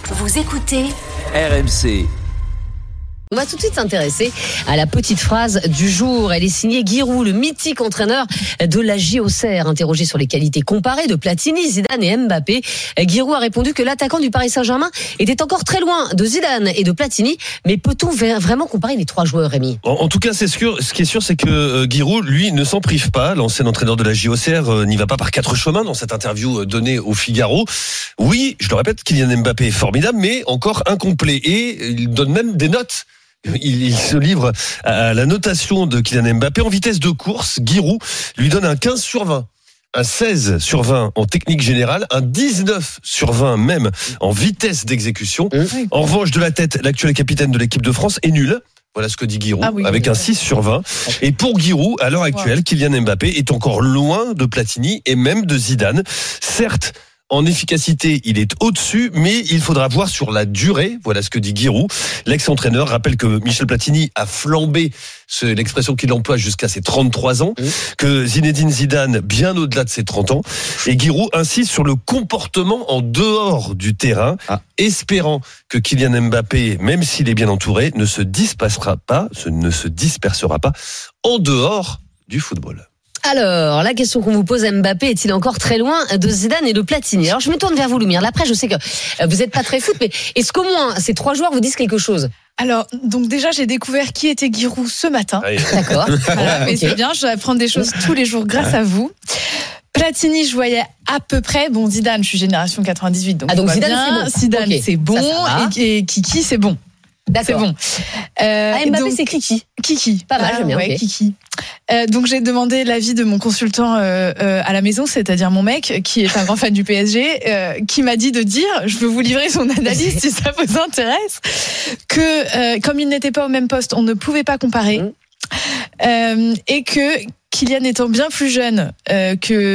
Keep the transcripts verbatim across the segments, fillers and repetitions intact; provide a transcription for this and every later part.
Vous écoutez R M C. On va tout de suite s'intéresser à la petite phrase du jour. Elle est signée Giroud, le mythique entraîneur de la J O C R. Interrogé sur les qualités comparées de Platini, Zidane et Mbappé, Giroud a répondu que l'attaquant du Paris Saint-Germain était encore très loin de Zidane et de Platini. Mais peut-on vraiment comparer les trois joueurs, Rémi ? En, en tout cas, c'est sûr, ce qui est sûr, c'est que euh, Giroud, lui, ne s'en prive pas. L'ancien entraîneur de la J O C R euh, n'y va pas par quatre chemins dans cette interview euh, donnée au Figaro. Oui, je le répète, Kylian Mbappé est formidable, mais encore incomplet. Et il donne même des notes. Il, il se livre à la notation de Kylian Mbappé en vitesse de course. Giroud lui donne un quinze sur vingt, un seize sur vingt en technique générale, un dix-neuf sur vingt même en vitesse d'exécution. En revanche, de la tête, l'actuel capitaine de l'équipe de France est nul. Voilà ce que dit Giroud, ah oui, avec oui, un six sur vingt. Et pour Giroud, à l'heure actuelle, Kylian Mbappé est encore loin de Platini et même de Zidane. Certes, en efficacité, il est au-dessus, mais il faudra voir sur la durée. Voilà ce que dit Giroud. L'ex-entraîneur rappelle que Michel Platini a flambé, c'est l'expression qu'il emploie, jusqu'à ses trente-trois ans, mmh. que Zinedine Zidane, bien au-delà de ses trente ans. Et Giroud insiste sur le comportement en dehors du terrain, ah. espérant que Kylian Mbappé, même s'il est bien entouré, ne se dispersera pas, ne se dispersera pas en dehors du football. Alors, la question qu'on vous pose, Mbappé est-il encore très loin de Zidane et de Platini ? Alors, je me tourne vers vous, Lumière. Là, après, je sais que vous n'êtes pas très foot, mais est-ce qu'au moins ces trois joueurs vous disent quelque chose ? Alors, donc déjà, j'ai découvert qui était Giroud ce matin. Ah oui. D'accord. Voilà, mais okay. C'est bien, je vais apprendre des choses tous les jours grâce à vous. Platini, je voyais à peu près. Bon, Zidane, je suis génération quatre-vingt-dix-huit, donc, ah, donc Zidane, bien. c'est bon. Zidane, okay. c'est bon. Ça, ça et, et Kiki, c'est bon. D'accord. C'est bon. Euh, ah, Mbappé, donc, c'est Kiki. Kiki. Pas mal, ah, j'aime bien. Ouais, okay. Kiki. Euh, donc j'ai demandé l'avis de mon consultant euh, euh, à la maison, c'est-à-dire mon mec, qui est un grand fan du P S G, euh, qui m'a dit de dire, je peux vous livrer son analyse si ça vous intéresse, que euh, comme il n'était pas au même poste, on ne pouvait pas comparer, mmh. euh, et que Kylian étant bien plus jeune euh,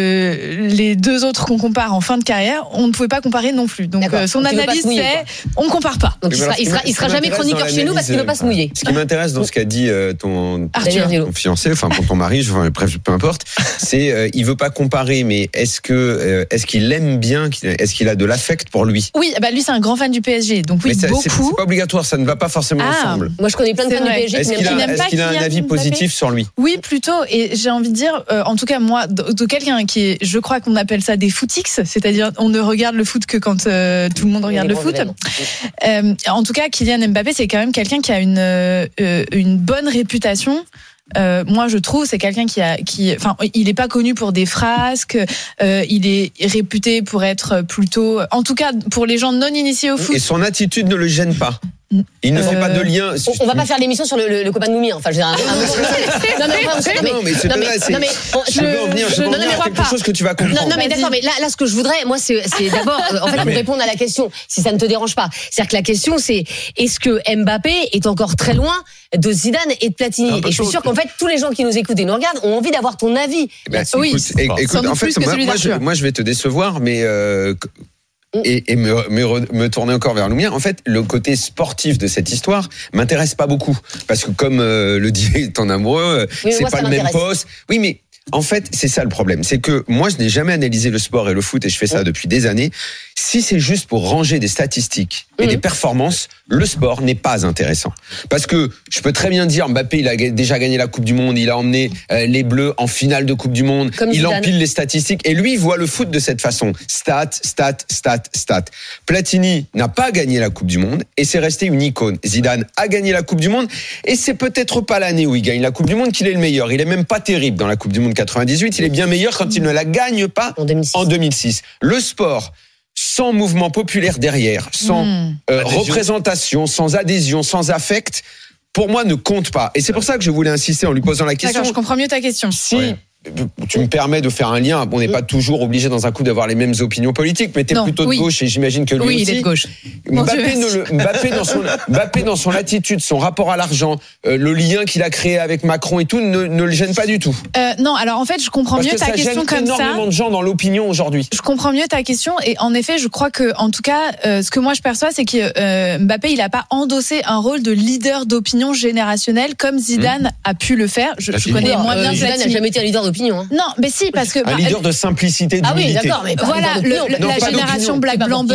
que les deux autres qu'on compare en fin de carrière, on ne pouvait pas comparer non plus. Donc euh, son donc, analyse mouiller, c'est quoi. On ne compare pas. Donc il sera, il sera, il sera jamais chroniqueur chez nous parce qu'il ne veut pas se mouiller. Ce qui m'intéresse dans ce qu'a dit euh, ton, Arthur, ton fiancé, enfin ton mari, je, bref, peu importe, c'est euh, il veut pas comparer, mais est-ce que euh, est-ce qu'il aime bien, est-ce qu'il a de l'affect pour lui ? Oui, bah lui c'est un grand fan du P S G, donc oui mais ça, beaucoup. C'est, c'est pas obligatoire, ça ne va pas forcément ah, ensemble. Moi je connais plein de fans du P S G est-ce qui qu'il n'aiment a, pas. Est-ce qu'il a un avis positif sur lui ? Oui, plutôt. Et j'ai envie de dire, euh, en tout cas moi, de, de quelqu'un qui est, je crois qu'on appelle ça des footix, c'est-à-dire on ne regarde le foot que quand euh, tout le monde regarde le foot. Euh, en tout cas, Kylian Mbappé, c'est quand même quelqu'un qui a une euh, une bonne réputation. Euh, moi, je trouve, c'est quelqu'un qui a, qui, enfin, il est pas connu pour des frasques. Euh, il est réputé pour être plutôt, en tout cas, pour les gens non initiés au foot. Et son attitude ne le gêne pas. Il ne euh... fait pas de lien. On, on va pas faire l'émission sur le, le, le copain de Moumi. Enfin, je veux dire, un, un monsieur... non, non, mais, non, mais c'est non, mais, c'est. Non, mais, bon, je veux en venir. Je veux en venir à quelque pas. chose que tu vas comprendre. Non, non mais d'accord. Mais là, là, ce que je voudrais, moi, c'est, c'est d'abord, en fait, pour répondre à la question, si ça ne te dérange pas. C'est-à-dire que la question, c'est est-ce que Mbappé est encore très loin de Zidane et de Platini ? Et je suis sûr qu'en fait, tous les gens qui nous écoutent et nous regardent ont envie d'avoir ton avis. Ben, oui. Écoute, écoute en fait, moi, moi, je, moi, je vais te décevoir, mais. Euh, Et, et me, me, me tourner encore vers Lumière. En fait, le côté sportif de cette histoire m'intéresse pas beaucoup. Parce que comme euh, le dit ton amoureux, oui, c'est moi, pas le même poste. Oui, mais en fait, c'est ça le problème. C'est que moi, je n'ai jamais analysé le sport et le foot, et je fais ça depuis des années. Si c'est juste pour ranger des statistiques et mmh. des performances, le sport n'est pas intéressant. Parce que je peux très bien dire, Mbappé, il a déjà gagné la Coupe du Monde, il a emmené euh, les Bleus en finale de Coupe du Monde, comme il Zidane. Empile les statistiques, et lui, il voit le foot de cette façon. Stat, stat, stat, stat. Platini n'a pas gagné la Coupe du Monde, et c'est resté une icône. Zidane a gagné la Coupe du Monde, et c'est peut-être pas l'année où il gagne la Coupe du Monde qu'il est le meilleur. Il est même pas terrible dans la Coupe du Monde quatre-vingt-dix-huit, il est bien meilleur quand il ne la gagne pas en deux mille six. En deux mille six. Le sport, sans mouvement populaire derrière, sans mmh. euh, représentation, sans adhésion, sans affect, pour moi ne compte pas. Et c'est pour ça que je voulais insister en lui posant la question. D'accord, je comprends mieux ta question. Si ouais. tu me permets de faire un lien, on n'est pas toujours obligé dans un coup d'avoir les mêmes opinions politiques, mais t'es non, plutôt de oui. gauche et j'imagine que lui oui, aussi. Oui, il est de gauche. Mbappé, ne le, Mbappé, dans son, Mbappé dans son attitude, son rapport à l'argent, euh, le lien qu'il a créé avec Macron et tout, ne, ne le gêne pas du tout. Euh, non, alors en fait, je comprends Parce mieux que ta ça question comme ça. Il y a énormément de gens dans l'opinion aujourd'hui. Je comprends mieux ta question et en effet, je crois que, en tout cas, euh, ce que moi je perçois, c'est que euh, Mbappé, il n'a pas endossé un rôle de leader d'opinion générationnelle comme Zidane mmh. a pu le faire. Je, je connais moins euh, bien Zidane n'a jamais été un leader d'opinion. Hein. Non, mais si, parce que un leader de simplicité, ah d'humilité. oui, d'accord, mais voilà, le, le, non, la génération Black Blamber,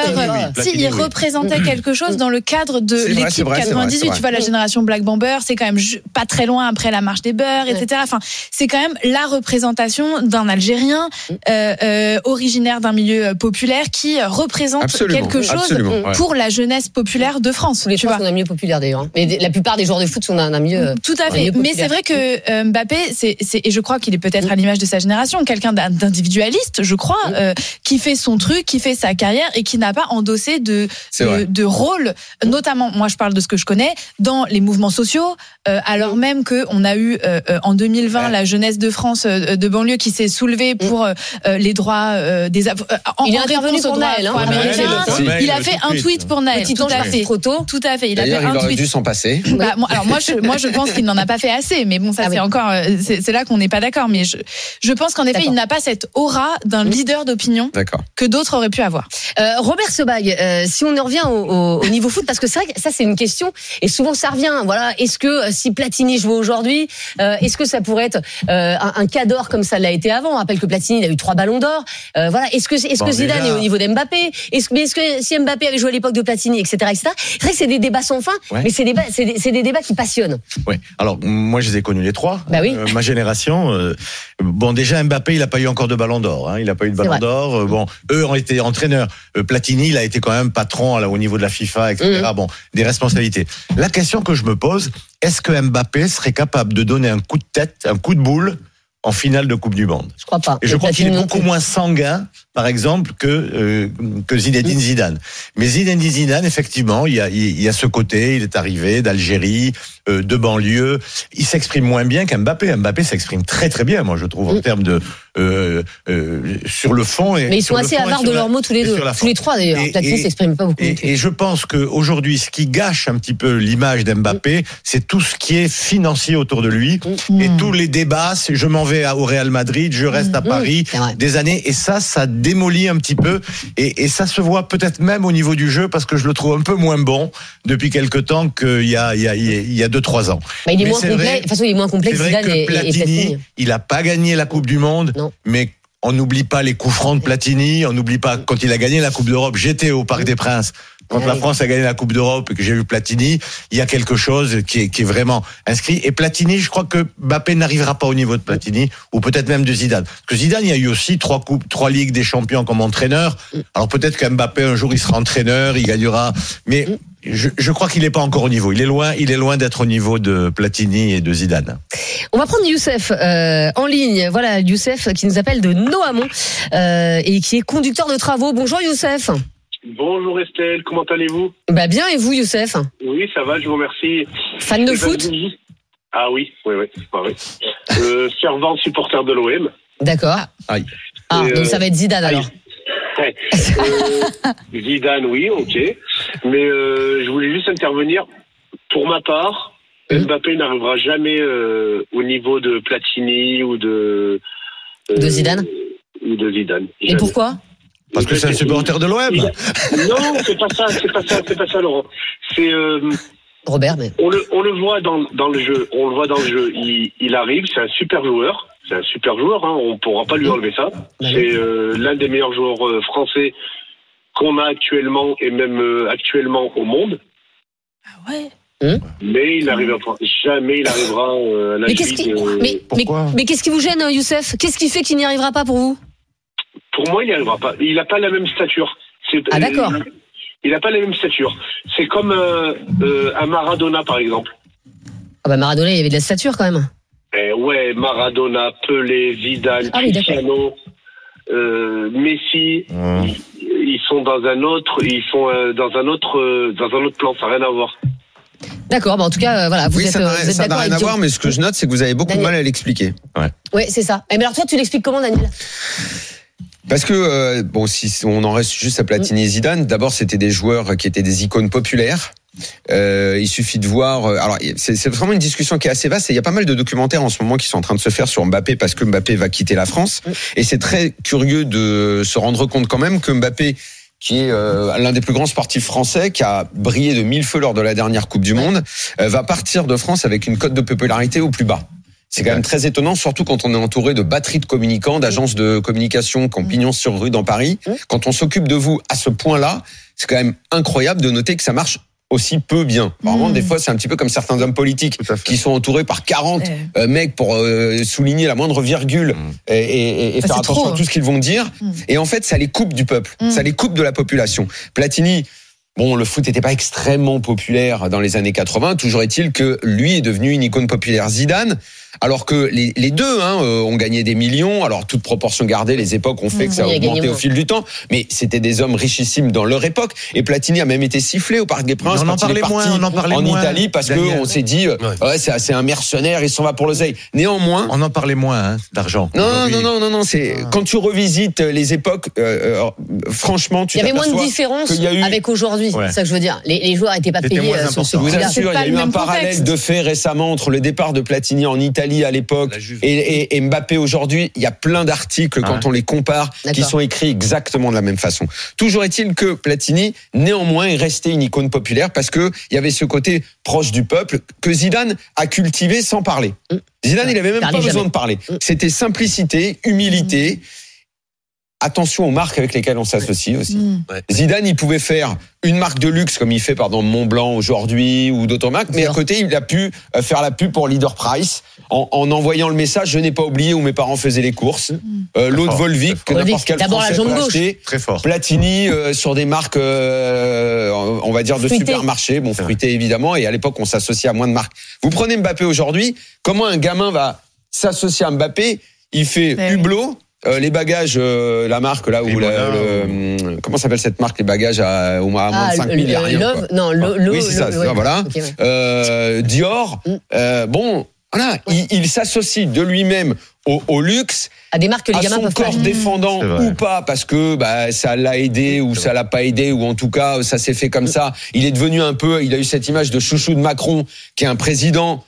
si il représentait oui. quelque chose dans le cadre de c'est l'équipe vrai, quatre-vingt-dix-huit. vrai, vrai. Tu vois, la génération Black Blamber, c'est quand même pas très loin après la marche des beurs, et cetera. Enfin, c'est quand même la représentation d'un Algérien euh, euh, originaire d'un milieu populaire qui représente absolument, quelque chose absolument, pour ouais. la jeunesse populaire de France. Tous les trois sont d'un milieu populaire d'ailleurs. Mais la plupart des joueurs de foot sont d'un milieu. Tout à fait. Mais c'est vrai que euh, Mbappé, c'est, c'est, et je crois qu'il est peut-être à l'image de sa génération, quelqu'un d'individualiste, je crois, euh, qui fait son truc, qui fait sa carrière et qui n'a pas endossé de de, de rôle, notamment, moi je parle de ce que je connais, dans les mouvements sociaux, euh, alors même que on a eu euh, en deux mille vingt ouais. la jeunesse de France euh, de banlieue qui s'est soulevée pour euh, les droits euh, des euh, en, il est intervenu pour Naël, hein, américains. Il a fait un tweet pour Naël. Tout à fait. Trop tôt. Tout à fait. Il a D'ailleurs, fait un il aurait tweet. dû s'en passer. Bah, moi, alors moi, je, moi, je pense qu'il n'en a pas fait assez. Mais bon, ça, ah c'est oui. encore, c'est, c'est là qu'on n'est pas d'accord. Mais je, je pense qu'en effet, d'accord. il n'a pas cette aura d'un leader d'opinion d'accord. que d'autres auraient pu avoir. Euh, Robert Sebag, euh, si on en revient au, au, au niveau foot, parce que c'est vrai que ça, c'est une question, et souvent ça revient. Voilà, est-ce que si Platini jouait aujourd'hui, euh, est-ce que ça pourrait être euh, un, un cas d'or comme ça l'a été avant? On rappelle que Platini, il a eu trois ballons d'or. Euh, voilà, est-ce que, est-ce bon, que Zidane déjà... est au niveau d'Mbappé? Est-ce, mais est-ce que si Mbappé avait joué à l'époque de Platini, et cetera, et cetera. C'est vrai que c'est des débats sans fin, ouais. mais c'est des, c'est, des, c'est des débats qui passionnent. Oui. Alors moi, je les ai connus les trois. Bah oui. Euh, ma génération. Euh, bon, déjà Mbappé, il n'a pas eu encore de ballon d'or. Hein, il n'a pas eu de ballon d'or. Euh, bon, eux ont été entraîneurs. Euh, Platini, il a été quand même patron là, au niveau de la FIFA, et cetera. Mmh. Bon, des responsabilités. La question que je me pose, est-ce que Mbappé serait capable de donner un coup de tête, un coup de boule en finale de Coupe du Monde? Je crois pas. Et je crois qu'il est beaucoup moins sanguin, par exemple, que euh, que Zinedine Zidane. Mais Zinedine Zidane, effectivement, il y a il y a ce côté, il est arrivé d'Algérie, euh, de banlieue, il s'exprime moins bien qu'Mbappé. Mbappé s'exprime très très bien, moi je trouve, en termes de euh, euh, sur le fond. Et mais ils sont assez avares de leurs mots tous les deux, tous les trois d'ailleurs. Platini s'exprime pas beaucoup. Et, et je pense que aujourd'hui, ce qui gâche un petit peu l'image d'Mbappé, mmh. c'est tout ce qui est financier autour de lui mmh. et tous les débats. C'est je m'en vais au Real Madrid, je reste mmh. à Paris mmh. des années, et ça, ça démolit un petit peu, et, et ça se voit peut-être même au niveau du jeu, parce que je le trouve un peu moins bon depuis quelque temps qu'il y a il y a il y a deux trois ans. Bah, il est mais moins complet. Vrai, de toute façon, il est moins complet que Zidane et, Platini, et Platini. Il a pas gagné la Coupe du Monde, non. mais on n'oublie pas les coups francs de Platini, on n'oublie pas quand il a gagné la Coupe d'Europe. J'étais au Parc des Princes quand ah, la France a gagné la Coupe d'Europe et que j'ai vu Platini. Il y a quelque chose qui est, qui est vraiment inscrit. Et Platini, je crois que Mbappé n'arrivera pas au niveau de Platini, ou peut-être même de Zidane. Parce que Zidane, il y a eu aussi trois coupes, trois ligues des champions comme entraîneur. Alors peut-être qu'Mbappé un jour il sera entraîneur, il gagnera. Mais Je, je crois qu'il n'est pas encore au niveau. Il est loin, il est loin d'être au niveau de Platini et de Zidane. On va prendre Youssef euh, en ligne. Voilà, Youssef qui nous appelle de Noamont euh, et qui est conducteur de travaux. Bonjour Youssef. Bonjour Estelle, comment allez-vous? Bah bien, et vous Youssef? Oui, ça va, je vous remercie. Fan de foot? Ah oui, oui, oui. Ah, oui. Euh, fervent supporter de l'O M. D'accord. Aïe. Ah, et donc euh, ça va être Zidane alors. Ouais. Euh, Zidane, oui, ok. Mais euh, je voulais juste intervenir. Pour ma part, mmh. Mbappé n'arrivera jamais euh, au niveau de Platini ou de... Euh, de Zidane Ou de Zidane. Et jamais. Pourquoi? Parce que c'est un supporter de l'O M. Non, c'est pas ça, c'est pas ça, c'est pas ça, Laurent. C'est... Euh, Robert, mais... On le, on le voit dans, dans le jeu. On le voit dans le jeu. Il, il arrive, c'est un super joueur. C'est un super joueur, hein, on ne pourra pas lui enlever ça. C'est euh, l'un des meilleurs joueurs euh, français qu'on a actuellement, et même euh, actuellement au monde. Ah ouais. Hum. Mais il n'arrivera pas. Jamais il arrivera euh, à la mais, qu'est-ce qui, euh, mais, mais, mais qu'est-ce qui vous gêne, Youssef? Qu'est-ce qui fait qu'il n'y arrivera pas pour vous? Pour moi, il n'y arrivera pas. Il n'a pas la même stature. C'est, ah d'accord. Euh, il n'a pas la même stature. C'est comme euh, euh, un Maradona, par exemple. Ah bah Maradona, il y avait de la stature quand même. Eh ouais, Maradona, Pelé, Zidane, ah, Cristiano, oui, euh, Messi, mmh. ils, ils sont dans un autre, ils sont euh, dans un autre, euh, dans un autre plan. Ça n'a rien à voir. D'accord, bah en tout cas, euh, voilà, vous oui, êtes, ça n'a, vous êtes ça n'a rien à voir, mais ce que je note, c'est que vous avez beaucoup Daniel. de mal à l'expliquer. Ouais, ouais c'est ça. Et mais alors toi, tu l'expliques comment, Daniel? Parce que, euh, bon, si on en reste juste à Platini mmh. et Zidane, d'abord, c'était des joueurs qui étaient des icônes populaires. Euh, il suffit de voir. Alors, c'est, c'est vraiment une discussion qui est assez vaste. Et il y a pas mal de documentaires en ce moment qui sont en train de se faire sur Mbappé parce que Mbappé va quitter la France. Et c'est très curieux de se rendre compte quand même que Mbappé, qui est euh, l'un des plus grands sportifs français, qui a brillé de mille feux lors de la dernière Coupe du Monde, euh, va partir de France avec une cote de popularité au plus bas. C'est quand même très étonnant, surtout quand on est entouré de batteries de communicants, d'agences de communication qui ont pignon sur rue dans Paris. Quand on s'occupe de vous à ce point-là, c'est quand même incroyable de noter que ça marche aussi peu bien. Vraiment, mmh. des fois, c'est un petit peu comme certains hommes politiques qui sont entourés par quarante ouais. euh, mecs pour euh, souligner la moindre virgule mmh. et, et, et ah, faire attention trop, à tout ce qu'ils vont dire. Mmh. Et en fait, ça les coupe du peuple, mmh. ça les coupe de la population. Platini, bon, le foot n'était pas extrêmement populaire dans les années quatre-vingts. Toujours est-il que lui est devenu une icône populaire. Zidane, alors que les, les deux hein, euh, ont gagné des millions. Alors, toute proportion gardée, les époques ont fait mmh, que ça a augmenté au fil du temps. Mais c'était des hommes richissimes dans leur époque. Et Platini a même été sifflé au Parc des Princes. On en parlait moins, on en parlait en moins. Italie parce Daniel. qu'on s'est dit, euh, ouais, ouais c'est, c'est un mercenaire, il s'en va pour l'oseille. Néanmoins, on en parlait moins hein, d'argent. Non, non, non, non, non. C'est ah. quand tu revisites les époques. Euh, euh, franchement, tu il y avait moins de différence eu... avec aujourd'hui. Ouais. C'est ça que je veux dire. Les, les joueurs n'étaient pas C'était payés sur ce coup-là. Il y a eu un parallèle de fait récemment entre le départ de Platini en Italie à l'époque. Et, et, et Mbappé aujourd'hui, il y a plein d'articles ah. quand on les compare D'accord. qui sont écrits exactement de la même façon. Toujours est-il que Platini, néanmoins, est resté une icône populaire parce que il y avait ce côté proche du peuple que Zidane a cultivé sans parler. Mmh. Zidane, il avait même Parlez pas jamais. besoin de parler. Mmh. C'était simplicité, humilité. Mmh. Attention aux marques avec lesquelles on s'associe aussi. Mmh. Zidane, il pouvait faire une marque de luxe comme il fait par exemple Montblanc aujourd'hui ou d'autres marques, mais à côté, il a pu faire la pub pour Leader Price en, en envoyant le message « Je n'ai pas oublié où mes parents faisaient les courses mmh. ». Euh, l'autre Volvic, que n'importe quel D'abord Français peut acheter. Très fort. Platini euh, sur des marques, euh, on va dire, de fruité. supermarché. Bon, fruité évidemment, et à l'époque, on s'associait à moins de marques. Vous prenez Mbappé aujourd'hui, comment un gamin va s'associer à Mbappé ? Il fait ouais. Hublot. Euh, les bagages, euh, la marque là où la, le, comment s'appelle cette marque, les bagages à, à moins ah, de cinq mille, il y a rien. Love, non, lo, lo, oui c'est ça, lo, c'est ouais. ça, voilà. Okay, ouais. euh, Dior, mm. euh, bon, voilà, ouais. il, il s'associe de lui-même au, au luxe, à des marques que les à gamins son peuvent corps pas. défendant ou pas, parce que bah ça l'a aidé ou ça l'a pas aidé, ou en tout cas ça s'est fait comme mm. ça. Il est devenu un peu, il a eu cette image de chouchou de Macron, qui est un président.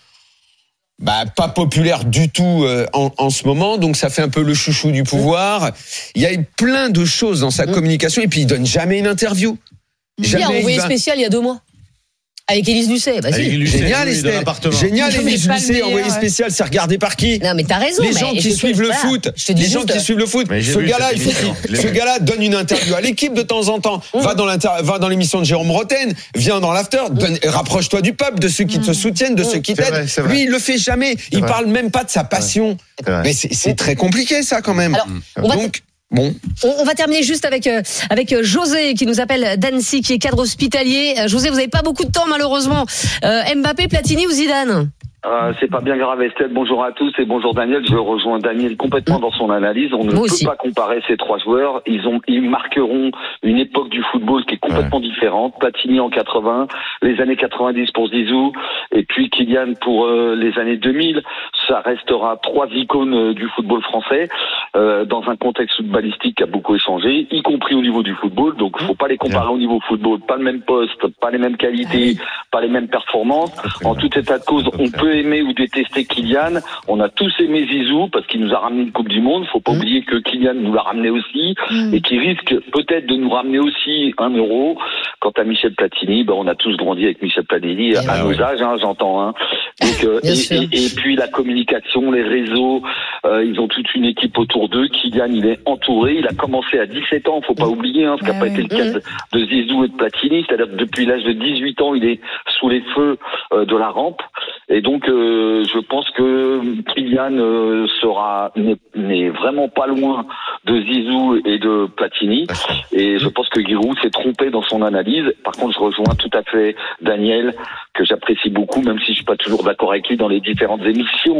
Bah pas populaire du tout euh, en, en ce moment, donc ça fait un peu le chouchou du pouvoir. Il y a eu plein de choses dans sa mmh. communication, et puis il donne jamais une interview. Jamais, il a envoyé va... spécial il y a deux mois. Avec Élise Lucet, bah si. Lucet, génial, Estelle. Génial, Élise Lucet, envoyé spécial, c'est regardé par qui? Non, mais t'as raison. Les gens qui suivent le foot, les gens qui suivent le foot. Ce gars-là, il faut qu'il, ce gars-là donne une interview à l'équipe de temps en temps. Mmh. Va dans l'inter, va dans l'émission de Jérôme Roten, viens dans l'after, donne, rapproche-toi du peuple, de ceux qui te soutiennent, de ceux qui t'aident. Lui, il le fait jamais. Il parle même pas de sa passion. Mais c'est, c'est très compliqué, ça, quand même. Alors, donc, bon. On va terminer juste avec euh, avec José qui nous appelle d'Annecy, qui est cadre hospitalier. Euh, José, vous n'avez pas beaucoup de temps malheureusement. Euh, Mbappé, Platini ou Zidane? Euh, c'est pas bien grave, Estelle. Bonjour à tous et bonjour Daniel. Je rejoins Daniel complètement dans son analyse. On ne Moi peut aussi. pas comparer ces trois joueurs. Ils ont, ils marqueront une époque du football qui est complètement ouais. différente. Platini en quatre-vingts, les années quatre-vingt-dix pour Zizou, et puis Kylian pour euh, les années deux mille. Ça restera trois icônes euh, du football français euh, dans un contexte footballistique qui a beaucoup échangé, y compris au niveau du football. Donc, faut pas les comparer ouais. au niveau football. Pas le même poste, pas les mêmes qualités, pas les mêmes performances. En tout état de cause, on peut aimer ou détester Kylian. On a tous aimé Zizou parce qu'il nous a ramené une Coupe du Monde. Faut pas mmh. oublier que Kylian nous l'a ramené aussi mmh. et qui risque peut-être de nous ramener aussi un euro. Quant à Michel Platini, ben on a tous grandi avec Michel Platini et à nos ouais. âges, hein, j'entends. Hein. Donc, euh, et, et, et puis la communication, les réseaux, euh, ils ont toute une équipe autour d'eux. Kylian, il est entouré. Il a commencé à dix-sept ans. Faut pas oublier, hein, ce qui n'a pas été le cas de, de Zizou et de Platini. C'est-à-dire que depuis l'âge de dix-huit ans, il est sous les feux euh, de la rampe. Et donc, euh, je pense que Kylian euh, sera n'est, n'est vraiment pas loin de Zizou et de Platini. Et je pense que Giroud s'est trompé dans son analyse. Par contre, je rejoins tout à fait Daniel, que j'apprécie beaucoup, même si je suis pas toujours d'accord avec lui dans les différentes émissions.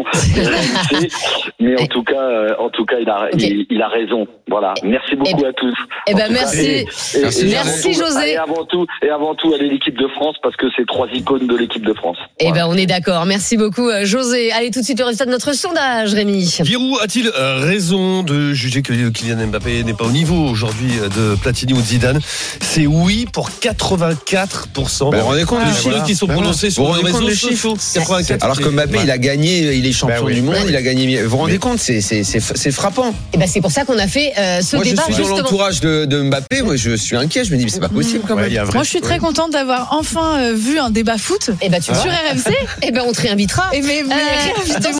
Mais en tout cas, euh, en tout cas, il a, okay. il, il a raison. Voilà. Merci beaucoup et à tous. Eh ben, merci. Et, et, merci, et merci tout, José. Et avant tout, et avant tout, allez l'équipe de France parce que c'est trois icônes de l'équipe de France. Eh voilà. ben, on est d'accord. Merci beaucoup, José. Allez, tout de suite, le résultat de notre sondage, Rémi. Giroud a-t-il raison de juger que Kylian Mbappé n'est pas au niveau aujourd'hui de Platini ou de Zidane? C'est oui pour quatre-vingt-quatre pour cent. Ben, vous vous rendez compte les des chiffres voilà. qui sont prononcés sur les réseaux sociaux. quatre-vingt-quatre Alors que Mbappé, il a gagné, il est champion ouais. du monde, il a gagné. Vous vous rendez mais... compte, c'est, c'est, c'est, c'est frappant. Et ben, c'est pour ça qu'on a fait euh, ce moi, débat. Moi, je suis justement. dans l'entourage de, de Mbappé. Moi, je suis inquiet. Je me dis, mais c'est pas possible quand même. Ouais, moi, je suis très contente d'avoir enfin euh, vu un débat foot et ben, tu sur vois. R M C. Et ben, on te réinvitera. Et mais, mais euh,